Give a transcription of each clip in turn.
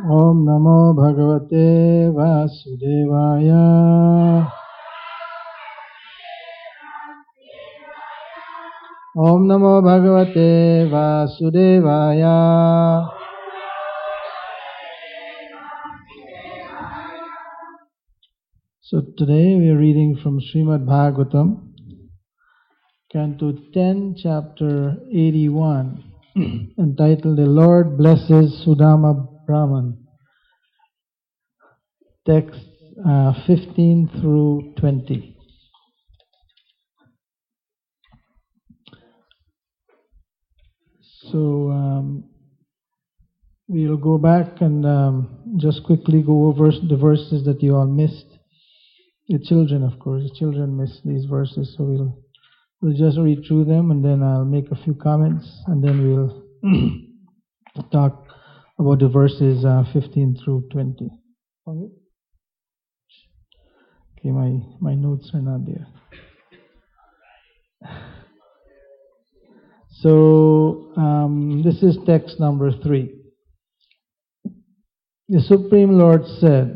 Om Namo Bhagavate Vasudevaya. Om Namo Bhagavate Vasudevaya. So today we are reading from Srimad Bhagavatam, Canto 10, Chapter 81, entitled The Lord Blesses Sudama Brahman. Text 15 through 20. So we'll go back and just quickly go over the verses that you all missed. The children, of course, the children missed these verses, so we'll just read through them, and then I'll make a few comments, and then we'll talk about the verses 15 through 20. Okay, my notes are not there. So this is text number 3. The Supreme Lord said,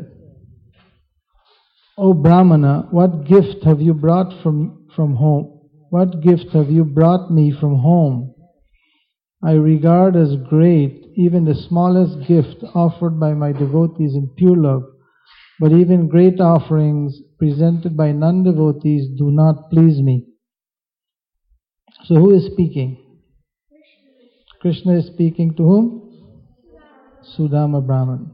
O Brahmana, what gift have you brought from home? What gift have you brought me from home? I regard as great even the smallest gift offered by my devotees in pure love, but even great offerings presented by non-devotees do not please me. So who is speaking? Krishna is speaking to whom? Sudama Brahman.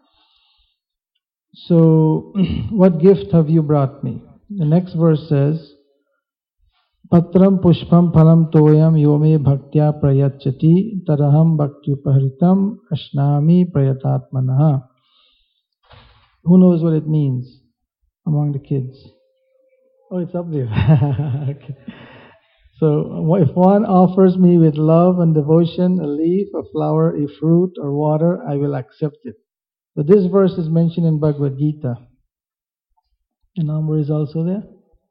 So, what gift have you brought me? The next verse says, Patram pushpam phalam toyam yome bhaktya prayachati taraham bhaktyupahritam ashnami prayatatmanaha. Who knows what it means among the kids? Oh, it's up there. Okay. So, if one offers me with love and devotion a leaf, a flower, a fruit, or water, I will accept it. But this verse is mentioned in Bhagavad Gita. The number is also there?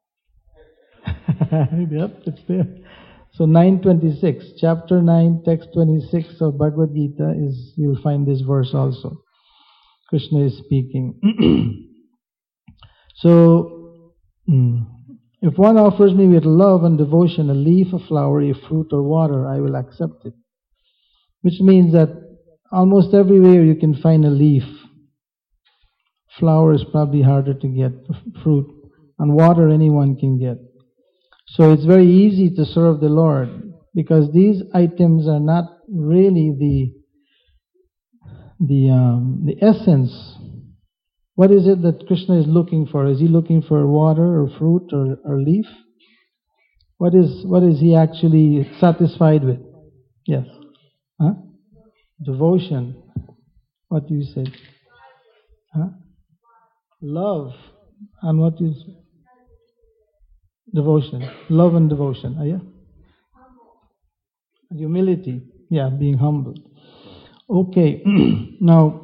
Yep, it's there. So 926, chapter 9, text 26 of Bhagavad Gita you'll find this verse also. Krishna is speaking. So, if one offers me with love and devotion a leaf, a flower, a fruit, or water, I will accept it. Which means that almost everywhere you can find a leaf. Flower is probably harder to get, fruit, and water anyone can get. So it's very easy to serve the Lord, because these items are not really the essence. What is it that Krishna is looking for? Is he looking for water or fruit or leaf? What is he actually satisfied with? Yes. Huh? Devotion. What do you say? Huh? Love. And what is devotion? Love and devotion. Yeah? Humility. Yeah, being humble. Okay. Now,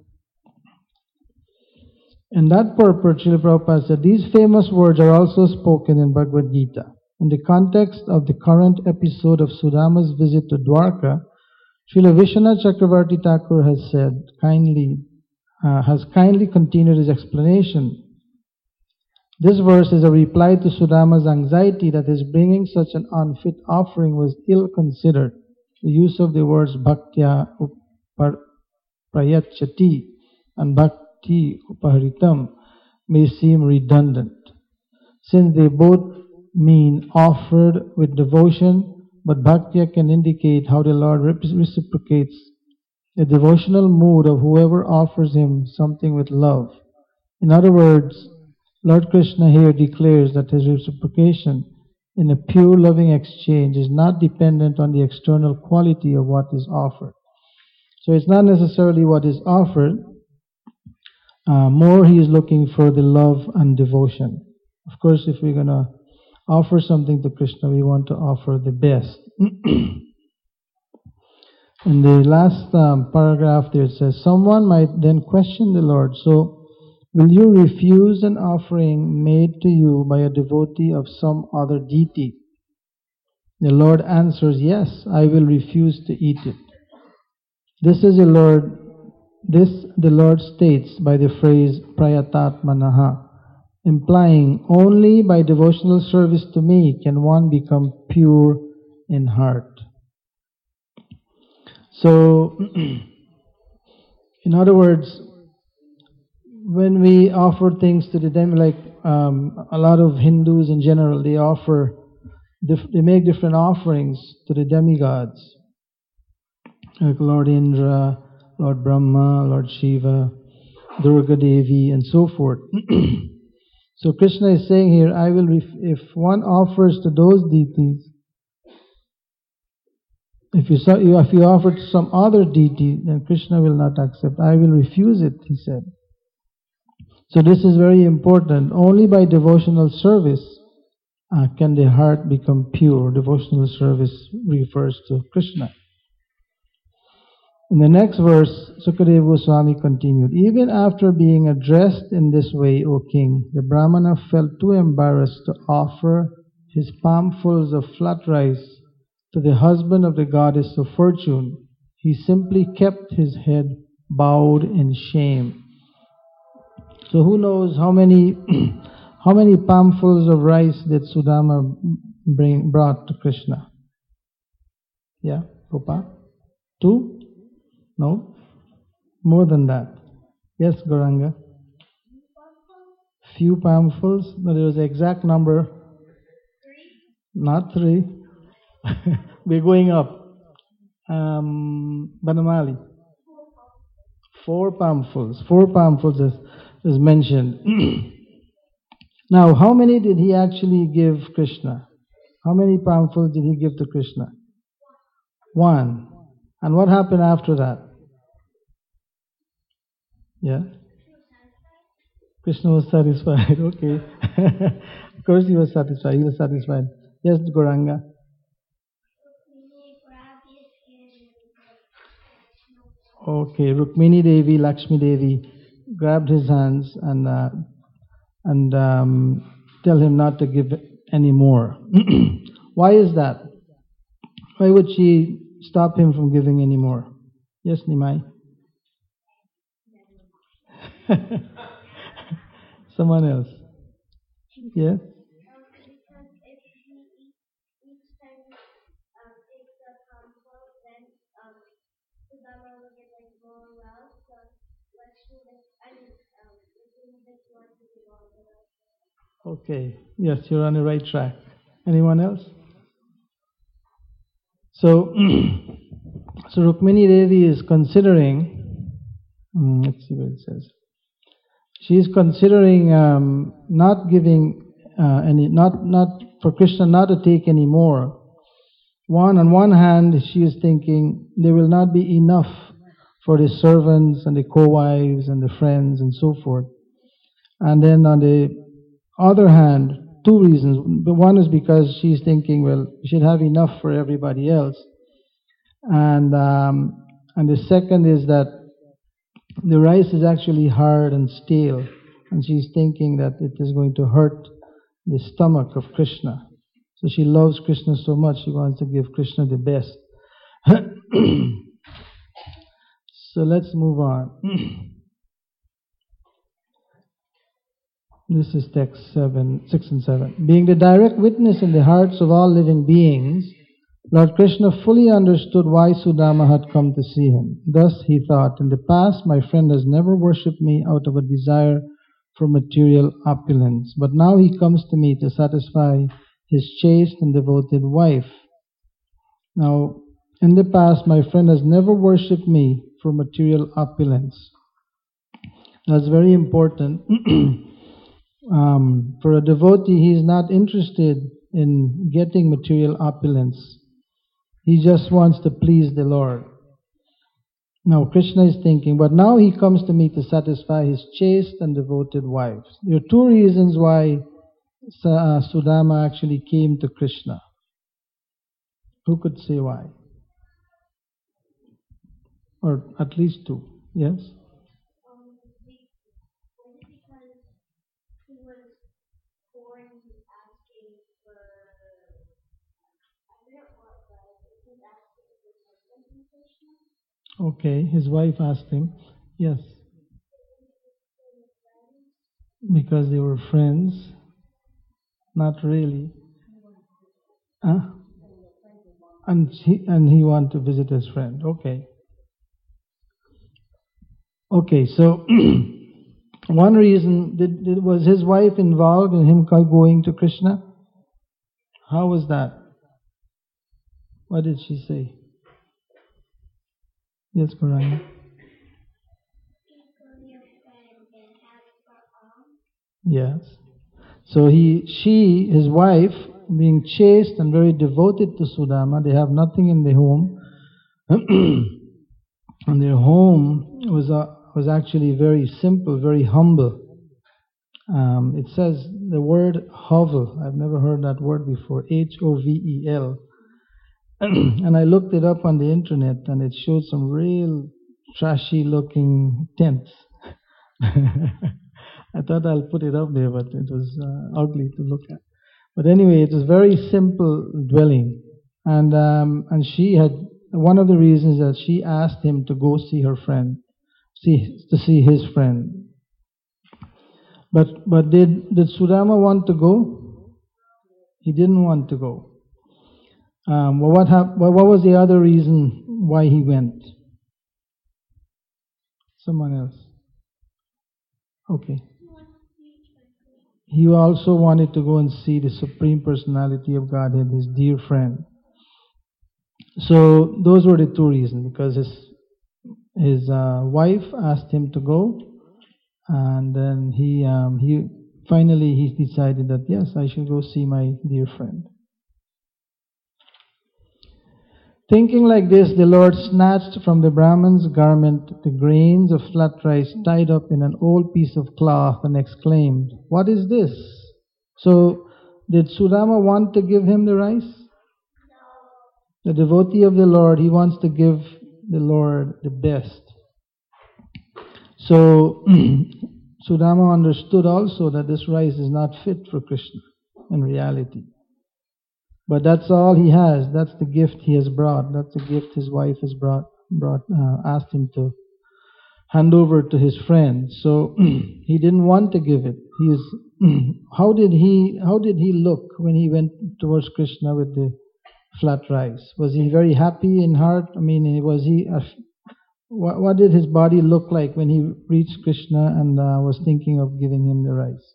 in that purport, Srila Prabhupada said, these famous words are also spoken in Bhagavad Gita. In the context of the current episode of Sudama's visit to Dwarka, Srila Vishwanath Chakravarti Thakur has kindly continued his explanation. This verse is a reply to Sudama's anxiety that his bringing such an unfit offering was ill-considered. The use of the words bhaktya prayachati and bhakti upahritam may seem redundant, since they both mean offered with devotion, but bhaktya can indicate how the Lord reciprocates the devotional mood of whoever offers him something with love. In other words, Lord Krishna here declares that his reciprocation in a pure loving exchange is not dependent on the external quality of what is offered. So it's not necessarily what is offered, more he is looking for the love and devotion. Of course, if we're going to offer something to Krishna, we want to offer the best. In the last paragraph there it says, someone might then question the Lord, so will you refuse an offering made to you by a devotee of some other deity? The Lord answers, yes, I will refuse to eat it. This is the Lord This the Lord states by the phrase prayatatmanaha, implying only by devotional service to me can one become pure in heart. So, in other words, when we offer things to the like a lot of Hindus in general, they make different offerings to the demigods, like Lord Indra, Lord Brahma, Lord Shiva, Durga Devi, and so forth. So Krishna is saying here, if one offers to those deities, if you offer to some other deity, then Krishna will not accept. I will refuse it, he said. So this is very important. Only by devotional service can the heart become pure. Devotional service refers to Krishna. In the next verse, Sukadeva Goswami continued, even after being addressed in this way, O king, the Brahmana felt too embarrassed to offer his palmfuls of flat rice to the husband of the goddess of fortune. He simply kept his head bowed in shame. So who knows how many palmfuls of rice did Sudama brought to Krishna? Yeah, Gopa? 2? No? More than that. Yes, Gauranga? Few palmfuls? No, there was an exact number. Not 3. We're going up. Banamali. 4 palmfuls. 4 palmfuls is mentioned. Now, how many did he actually give Krishna? How many palmfuls did he give to Krishna? 1. And what happened after that? Yeah? Krishna was satisfied. Okay. Of course he was satisfied. He was satisfied. Yes, Gauranga? Okay. Rukmini Devi, Lakshmi Devi grabbed his hands and tell him not to give any more. Why is that? Why would she stop him from giving any more? Yes, Nimai? Someone else? Yes? Okay. Yes, you're on the right track. Anyone else? So, so Rukmini Devi is considering. Let's see what it says. She is considering not giving not for Krishna not to take any more. On one hand, she is thinking there will not be enough for the servants and the co-wives and the friends and so forth. And then on the other hand, 2 reasons. One is because she's thinking, well, we should have enough for everybody else. And the second is that the rice is actually hard and stale, and she's thinking that it is going to hurt the stomach of Krishna. So she loves Krishna so much, she wants to give Krishna the best. So let's move on. This is text 6 and 7. Being the direct witness in the hearts of all living beings, Lord Krishna fully understood why Sudama had come to see him. Thus he thought, in the past my friend has never worshipped me out of a desire for material opulence, but now he comes to me to satisfy his chaste and devoted wife. Now, in the past my friend has never worshipped me for material opulence. That's very important. For a devotee, he is not interested in getting material opulence. He just wants to please the Lord. Now Krishna is thinking, but now he comes to me to satisfy his chaste and devoted wives. There are 2 reasons why Sudama actually came to Krishna. Who could say why? Or at least 2. Yes? Okay, his wife asked him. Yes, because they were friends. Not really. Huh? And he wanted to visit his friend. Okay. Okay, so one reason was his wife involved in him going to Krishna? How was that? What did she say? Yes, Gauranga. Yes. So his wife, being chaste and very devoted to Sudama, they have nothing in the home, and their home was actually very simple, very humble. It says the word hovel. I've never heard that word before. Hovel. And I looked it up on the internet, and it showed some real trashy-looking tents. I thought I'll put it up there, but it was ugly to look at. But anyway, it was very simple dwelling, and she had one of the reasons that she asked him to go see her friend, to see his friend. But did Sudama want to go? He didn't want to go. Well, what was the other reason why he went? Someone else. Okay. He also wanted to go and see the Supreme Personality of Godhead, his dear friend. So those were the two reasons, because his wife asked him to go, and then he finally decided that yes, I should go see my dear friend. Thinking like this, the Lord snatched from the Brahman's garment the grains of flat rice tied up in an old piece of cloth and exclaimed, "What is this?" So, did Sudama want to give him the rice? The devotee of the Lord, he wants to give the Lord the best. So, Sudama understood also that this rice is not fit for Krishna in reality. But that's all he has. That's the gift he has brought. That's the gift his wife has asked him to hand over to his friend. So he didn't want to give it. How did he look when he went towards Krishna with the flat rice? Was he very happy in heart? I mean, what did his body look like when he reached Krishna and was thinking of giving him the rice?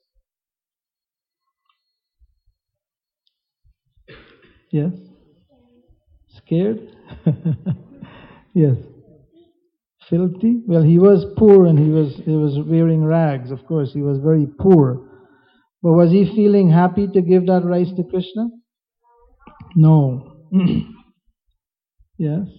Yes? Scared? Yes. Filthy? Well, he was poor and he was wearing rags, of course. He was very poor. But was he feeling happy to give that rice to Krishna? No. Yes.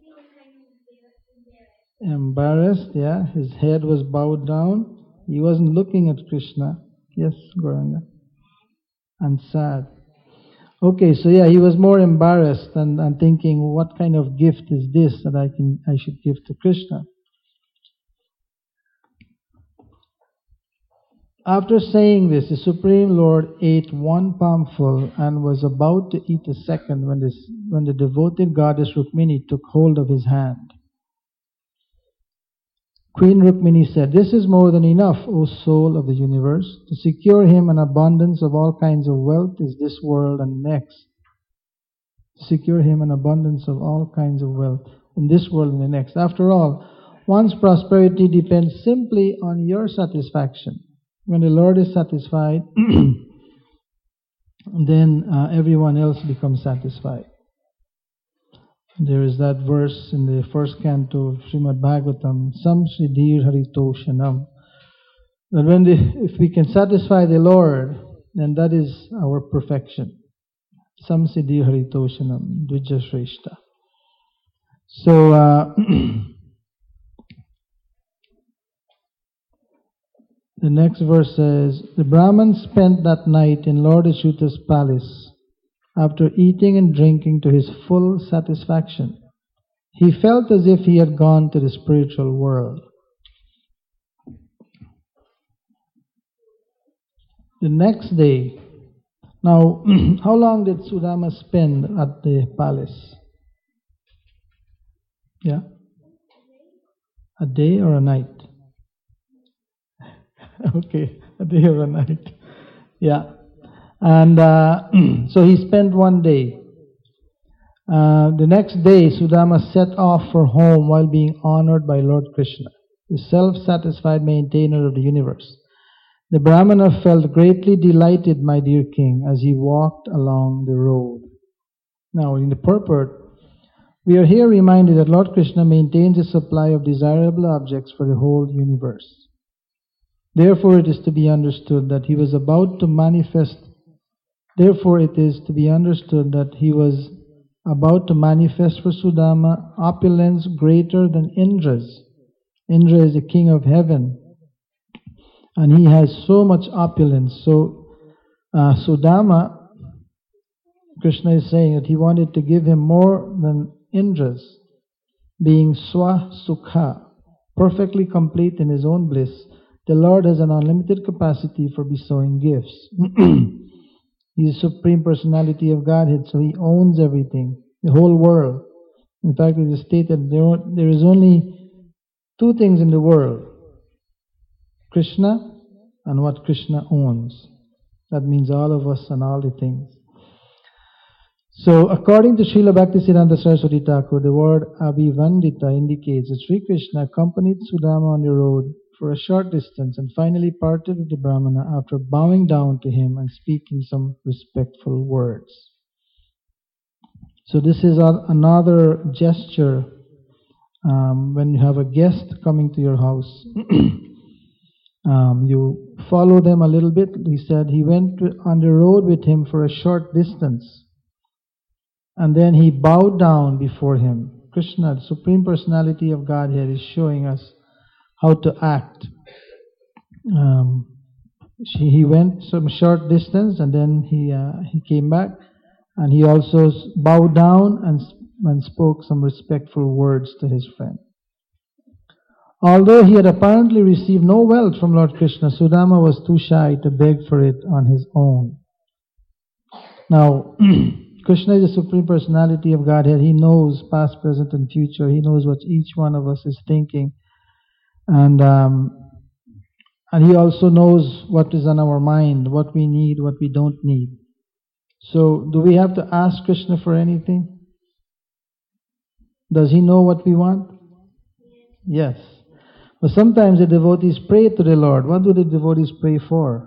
Embarrassed, yeah. His head was bowed down. He wasn't looking at Krishna. Yes, Gauranga. And sad. Okay, so yeah, he was more embarrassed and thinking, what kind of gift is this that I should give to Krishna? After saying this, the Supreme Lord ate one palmful and was about to eat a second when the devoted goddess Rukmini took hold of his hand. Queen Rukmini said, "This is more than enough, O soul of the universe. To secure him an abundance of all kinds of wealth is this world and next." To secure him an abundance of all kinds of wealth in this world and the next. After all, one's prosperity depends simply on your satisfaction. When the Lord is satisfied, then everyone else becomes satisfied. There is that verse in the first canto of Srimad Bhagavatam, Sam Siddhir Haritoshanam, that if we can satisfy the Lord, then that is our perfection. Sam Siddhir Haritoshanam, Dvija Shrestha. So, the next verse says, the Brahman spent that night in Lord Achyuta's palace. After eating and drinking to his full satisfaction, he felt as if he had gone to the spiritual world. The next day, now, how long did Sudama spend at the palace? Yeah? A day or a night? Okay, a day or a night. Yeah. And so he spent one day. The next day, Sudama set off for home while being honored by Lord Krishna, the self-satisfied maintainer of the universe. The Brahmana felt greatly delighted, my dear king, as he walked along the road. Now, in the purport, we are here reminded that Lord Krishna maintains a supply of desirable objects for the whole universe. Therefore, it is to be understood that he was about to manifest. Therefore, it is to be understood that he was about to manifest for Sudama opulence greater than Indra's. Indra is the king of heaven, and he has so much opulence. So, Sudama, Krishna is saying that he wanted to give him more than Indra's, being Swa Sukha, perfectly complete in his own bliss. The Lord has an unlimited capacity for bestowing gifts. He is Supreme Personality of Godhead, so he owns everything, the whole world. In fact, it is stated there is only two things in the world: Krishna and what Krishna owns. That means all of us and all the things. So, according to Srila Bhaktisiddhanta Saraswati Thakur, the word Abhivandita indicates that Sri Krishna accompanied Sudama on the road for a short distance and finally parted with the Brahmana after bowing down to him and speaking some respectful words. So this is another gesture when you have a guest coming to your house. You follow them a little bit. He said he went on the road with him for a short distance, and then he bowed down before him. Krishna, the Supreme Personality of Godhead, is showing us how to act. He went some short distance, and then he came back, and he also bowed down and spoke some respectful words to his friend. Although he had apparently received no wealth from Lord Krishna, Sudama was too shy to beg for it on his own. Now, Krishna is the Supreme Personality of Godhead. He knows past, present, and future. He knows what each one of us is thinking. And he also knows what is on our mind, what we need, what we don't need. So, do we have to ask Krishna for anything? Does he know what we want? Yes. But sometimes the devotees pray to the Lord. What do the devotees pray for?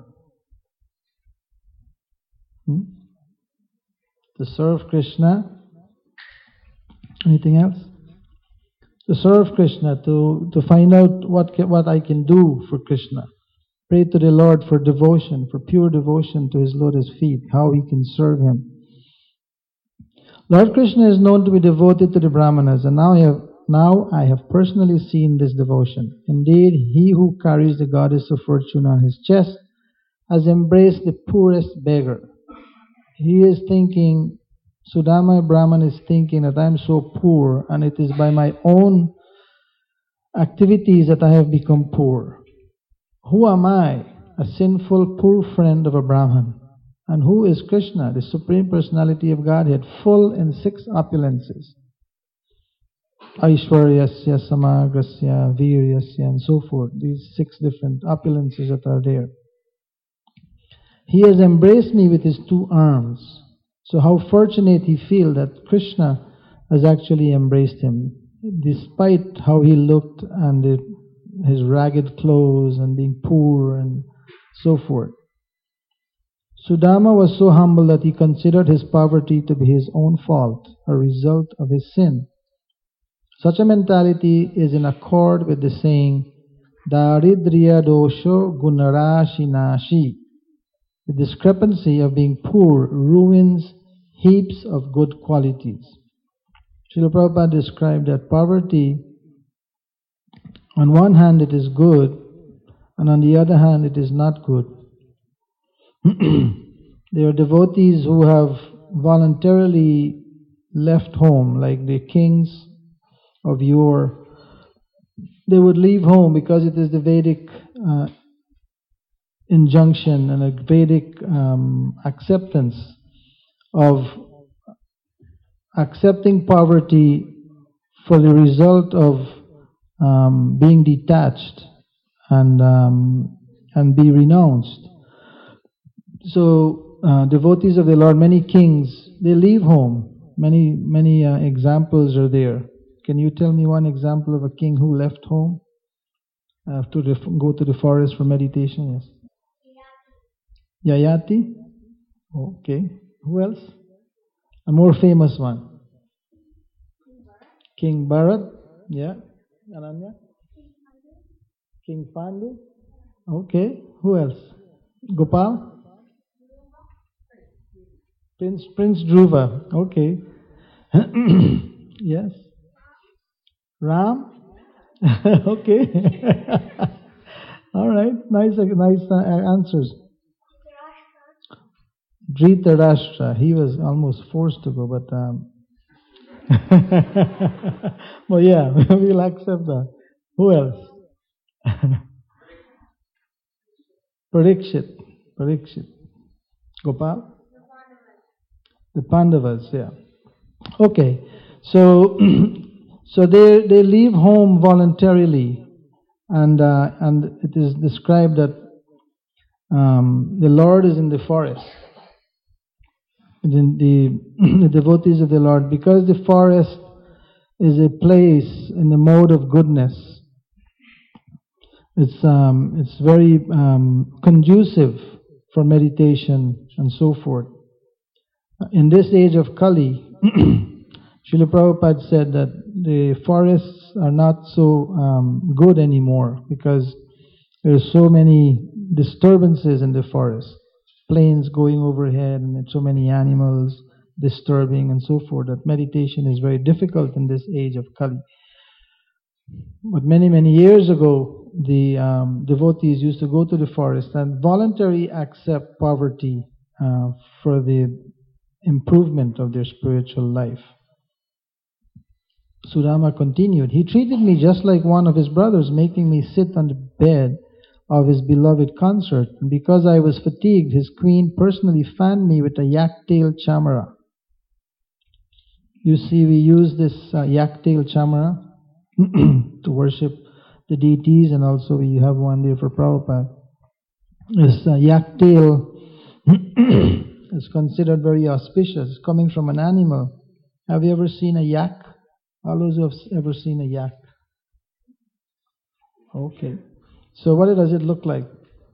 To serve Krishna. Anything else? To serve Krishna, to find out what I can do for Krishna. Pray to the Lord for devotion, for pure devotion to His lotus feet, how we can serve Him. Lord Krishna is known to be devoted to the Brahmanas, and now I have personally seen this devotion. Indeed, he who carries the goddess of fortune on his chest has embraced the poorest beggar. He is thinking, Sudama Brahman is thinking that I am so poor, and it is by my own activities that I have become poor. Who am I? A sinful, poor friend of a Brahman. And who is Krishna, the Supreme Personality of Godhead, full in 6 opulences? Aishwaryasya, Samagrasya, Viryasya, and so forth. These 6 different opulences that are there. He has embraced me with his 2 arms. So how fortunate he feels that Krishna has actually embraced him, despite how he looked and his ragged clothes and being poor and so forth. Sudama was so humble that he considered his poverty to be his own fault, a result of his sin. Such a mentality is in accord with the saying, Daridriya dosho gunarashi nashi. The discrepancy of being poor ruins heaps of good qualities. Srila Prabhupada described that poverty, on one hand it is good, and on the other hand it is not good. There are devotees who have voluntarily left home, like the kings of yore. They would leave home because it is the Vedic injunction and a Vedic acceptance of accepting poverty for the result of being detached and be renounced. So devotees of the Lord, many kings, they leave home. Many examples are there. Can you tell me one example of a king who left home to go to the forest for meditation? Yes. Yayati? Okay. Who else? A more famous one. King Bharat? Yeah. Ananya? King Pandu? Okay. Who else? Gopal? Prince Dhruva. Okay. Yes. Ram? Okay. All right. Nice answers. Dhritarashtra. He was almost forced to go, but well, yeah, we'll accept that. Who else? Parikshit. Gopal? The Pandavas, yeah. Okay, so so they leave home voluntarily, and it is described that the Lord is in the forest. The devotees of the Lord, because the forest is a place in the mode of goodness. It's very conducive for meditation and so forth. In this age of Kali, Srila Prabhupada said that the forests are not so good anymore because there are so many disturbances in the forest. Planes going overhead and so many animals disturbing and so forth, that meditation is very difficult in this age of Kali. But many years ago, the devotees used to go to the forest and voluntarily accept poverty for the improvement of their spiritual life. Sudama continued, "He treated me just like one of his brothers, making me sit on the bed of his beloved consort. And because I was fatigued, his queen personally fanned me with a yak-tail chamara." You see, we use this yak-tail chamara to worship the deities, and also we have one there for Prabhupada. This yak-tail is considered very auspicious, coming from an animal. Have you ever seen a yak? All those who have ever seen a yak? Okay. So what does it look like?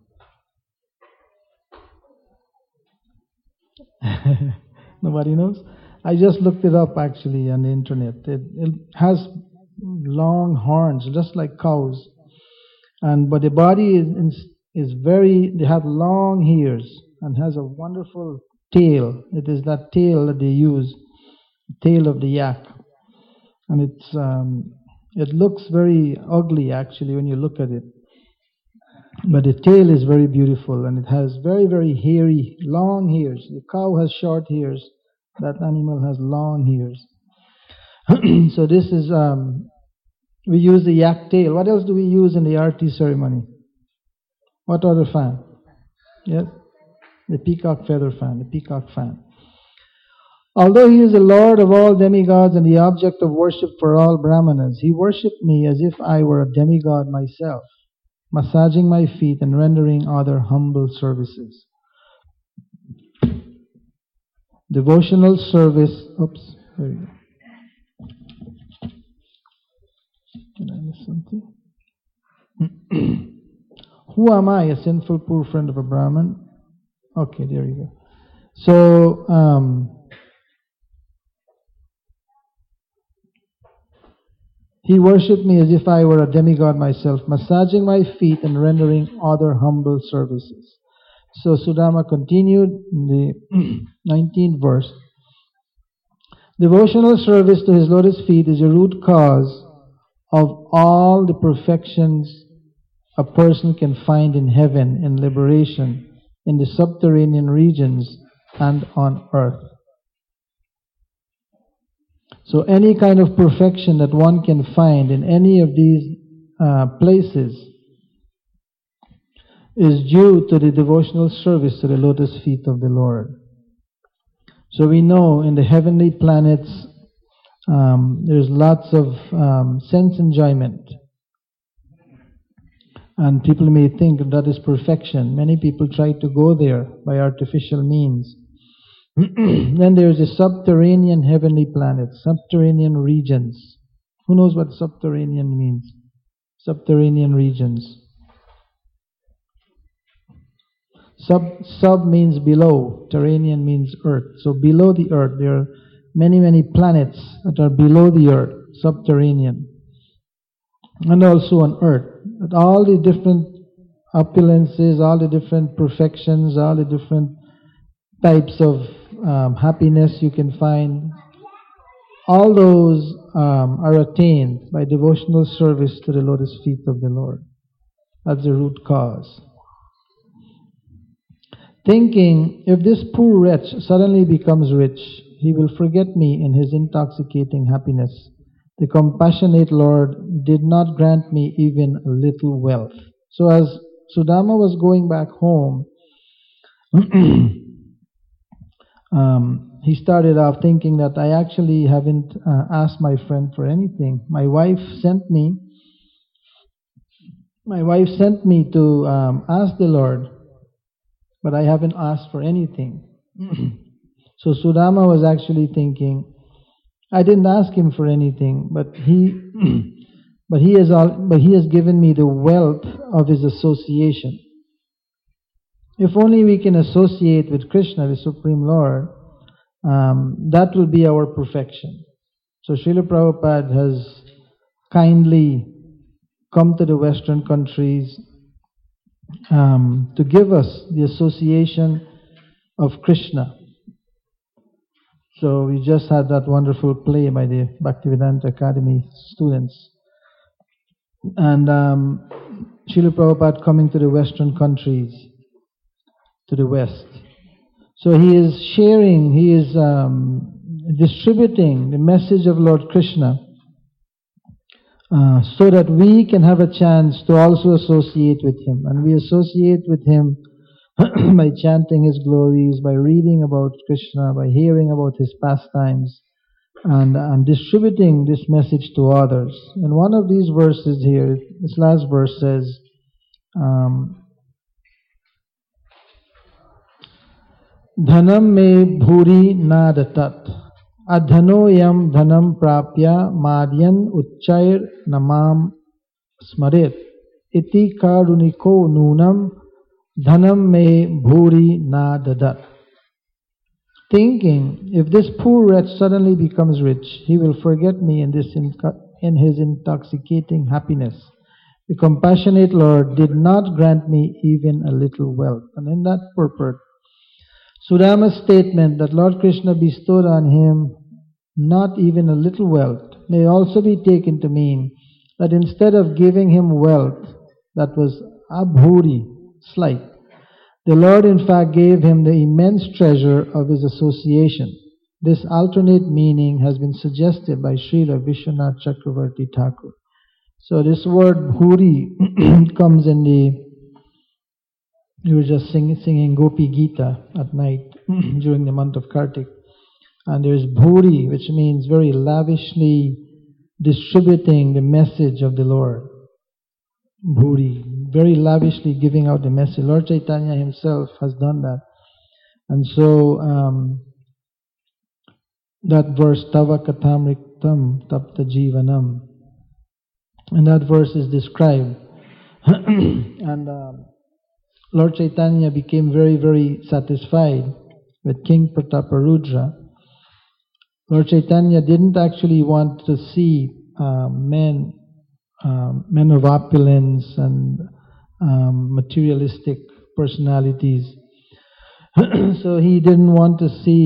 Nobody knows? I just looked it up actually on the internet. It has long horns, just like cows, but the body is very. They have long ears and has a wonderful tail. It is that tail that they use, tail of the yak, and it looks very ugly actually when you look at it. But the tail is very beautiful, and it has very hairy, long hairs. The cow has short hairs. That animal has long hairs. So this is, we use the yak tail. What else do we use in the arti ceremony? What other fan? Yes? The peacock feather fan, the peacock fan. Although he is the Lord of all demigods and the object of worship for all brahmanas, he worshipped me as if I were a demigod myself, massaging my feet and rendering other humble services. Devotional service. Oops, there we go. Did I miss something? Who am I, a sinful poor friend of a Brahmin? Okay, there you go. So, he worshipped me as if I were a demigod myself, massaging my feet and rendering other humble services. So Sudama continued in the 19th verse. Devotional service to his lotus feet is a root cause of all the perfections a person can find in heaven, in liberation, in the subterranean regions, and on earth. So any kind of perfection that one can find in any of these places is due to the devotional service to the lotus feet of the Lord. So we know in the heavenly planets there's lots of sense enjoyment. And people may think that is perfection. Many people try to go there by artificial means. Then there's the subterranean heavenly planets, subterranean regions. Who knows what subterranean means? Subterranean regions. Sub means below, terranean means earth. So below the earth, there are many, many planets that are below the earth, subterranean. And also on earth. That all the different opulences, all the different perfections, all the different types of happiness you can find, all those are attained by devotional service to the lotus feet of the Lord. That's the root cause. Thinking, if this poor wretch suddenly becomes rich, he will forget me in his intoxicating happiness. The compassionate Lord did not grant me even a little wealth. So as Sudama was going back home, he started off thinking that I actually haven't asked my friend for anything. My wife sent me to ask the Lord, but I haven't asked for anything. So Sudama was actually thinking, I didn't ask him for anything, but he has given me the wealth of his association. If only we can associate with Krishna, the Supreme Lord, that will be our perfection. So Srila Prabhupada has kindly come to the Western countries to give us the association of Krishna. So we just had that wonderful play by the Bhaktivedanta Academy students. And Srila Prabhupada coming to the Western countries, to the West. So he is sharing, he is distributing the message of Lord Krishna so that we can have a chance to also associate with him. And we associate with him by chanting his glories, by reading about Krishna, by hearing about his pastimes, and distributing this message to others. And one of these verses here, this last verse says, Dhanam me bhuri nadatat adhanoyam dhanam prapya madyan uchchair namam smarit iti karuniko nunam dhanam me bhuri nadadat. Thinking, if this poor wretch suddenly becomes rich, he will forget me in his intoxicating happiness. The compassionate Lord did not grant me even a little wealth. And in that purport, Sudama's statement that Lord Krishna bestowed on him not even a little wealth may also be taken to mean that instead of giving him wealth that was abhuri, slight, the Lord in fact gave him the immense treasure of his association. This alternate meaning has been suggested by Srila Vishwanath Chakravarti Thakur. So this word bhuri comes in we were just singing Gopi Gita at night during the month of Kartik. And there's bhuri, which means very lavishly distributing the message of the Lord. Bhuri, very lavishly giving out the message. Lord Chaitanya himself has done that. And so that verse, Tava Katamriktam Tapta Jivanam, and that verse is described. And Lord Chaitanya became very, very satisfied with King Prataparudra. Lord Chaitanya didn't actually want to see men of opulence and materialistic personalities. So he didn't want to see.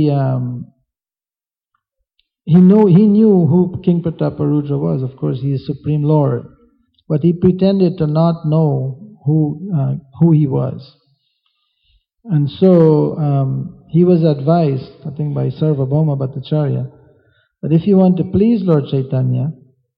He knew who King Prataparudra was. Of course, he is Supreme Lord, but he pretended to not know who he was. And so he was advised, I think by Sarvabhauma Bhattacharya, that if you want to please Lord Chaitanya,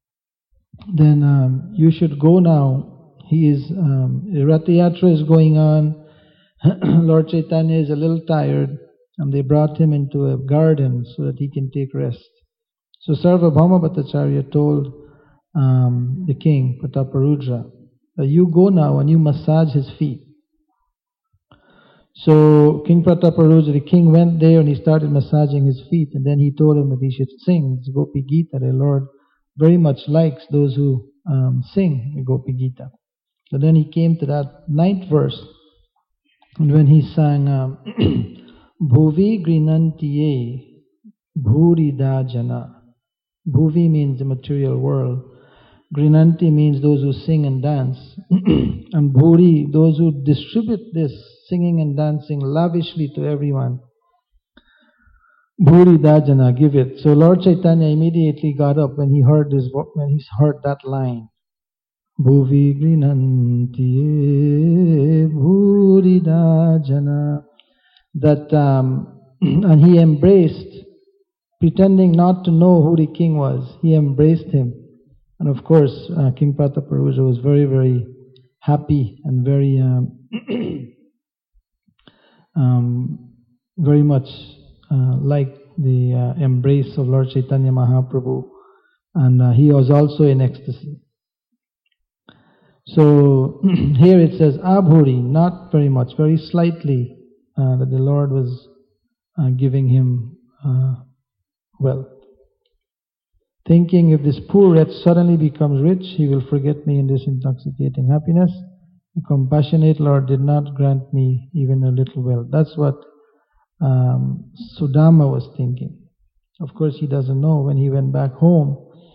then you should go now. The Rath Yatra is going on. Lord Chaitanya is a little tired, and they brought him into a garden so that he can take rest. So Sarvabhauma Bhattacharya told the king, Prataparudra, You go now and you massage his feet. So King Prataparudra, the king, went there and he started massaging his feet, and then he told him that he should sing. It's Gopi Gita. The Lord very much likes those who sing the Gopi Gita. So then he came to that 9th verse, and when he sang Bhuvi Grinantiye Bhurida Jana. Bhuvi means the material world. Grinanti means those who sing and dance. And Bhuri, those who distribute this singing and dancing lavishly to everyone. Bhuri Dajana, give it. So Lord Chaitanya immediately got up when he heard that line. Bhuvi Grinanti Bhuri Dajana. And he embraced, pretending not to know who the king was. He embraced him. And of course, King Prataparudra was very, very happy and very, very much liked the embrace of Lord Chaitanya Mahaprabhu. And he was also in ecstasy. So here it says, Abhuri, not very much, very slightly, that the Lord was giving him wealth. Thinking, if this poor wretch suddenly becomes rich, he will forget me in this intoxicating happiness. The compassionate Lord did not grant me even a little wealth. That's what Sudama was thinking. Of course, he doesn't know. When he went back home,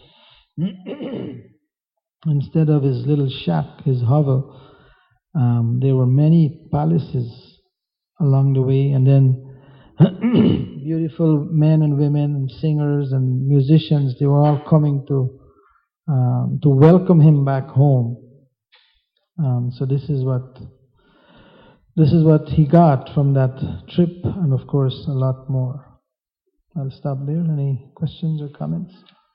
instead of his little shack, his hovel, there were many palaces along the way, and then beautiful men and women and singers and musicians, they were all coming to welcome him back home. So this is what he got from that trip, and of course a lot more. I'll stop there. Any questions or comments?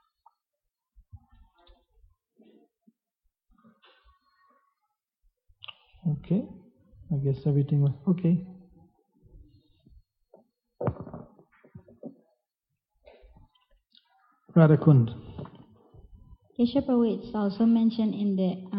Okay, I guess everything was okay. Radhakund. Kesha Prabhu, it's also mentioned in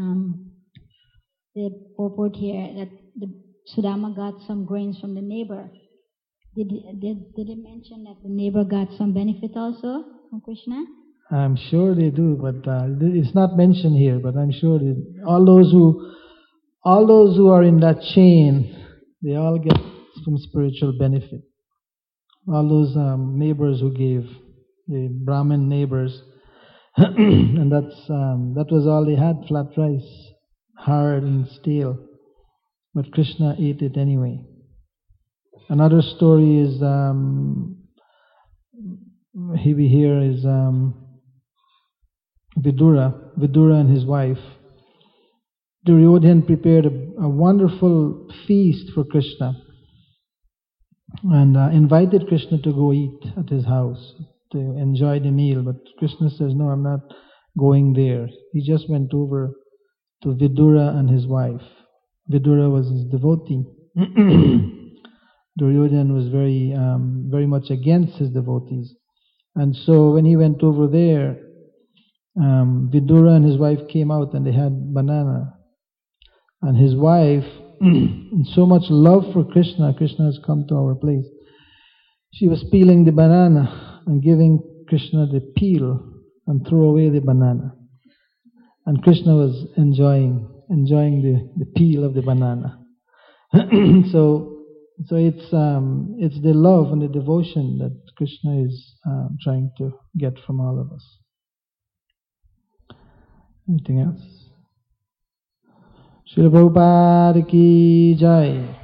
the purport here that the Sudama got some grains from the neighbor. Did it mention that the neighbor got some benefit also from Krishna? I'm sure they do, but it's not mentioned here. But I'm sure all those who are in that chain, they all get some spiritual benefit. All those neighbors who gave, the Brahmin neighbors, and that was all they had, flat rice, hard and stale. But Krishna ate it anyway. Another story is Vidura and his wife. Duryodhana prepared a wonderful feast for Krishna and invited Krishna to go eat at his house to enjoy the meal. But Krishna says, no, I'm not going there. He just went over to Vidura and his wife. Vidura was his devotee. Duryodhana was very much against his devotees. And so when he went over there, Vidura and his wife came out and they had banana. And his wife, in so much love for Krishna, Krishna has come to our place, she was peeling the banana and giving Krishna the peel and threw away the banana. And Krishna was enjoying the peel of the banana. So it's the love and the devotion that Krishna is trying to get from all of us. Anything else? Srila Prabhupada ki jai.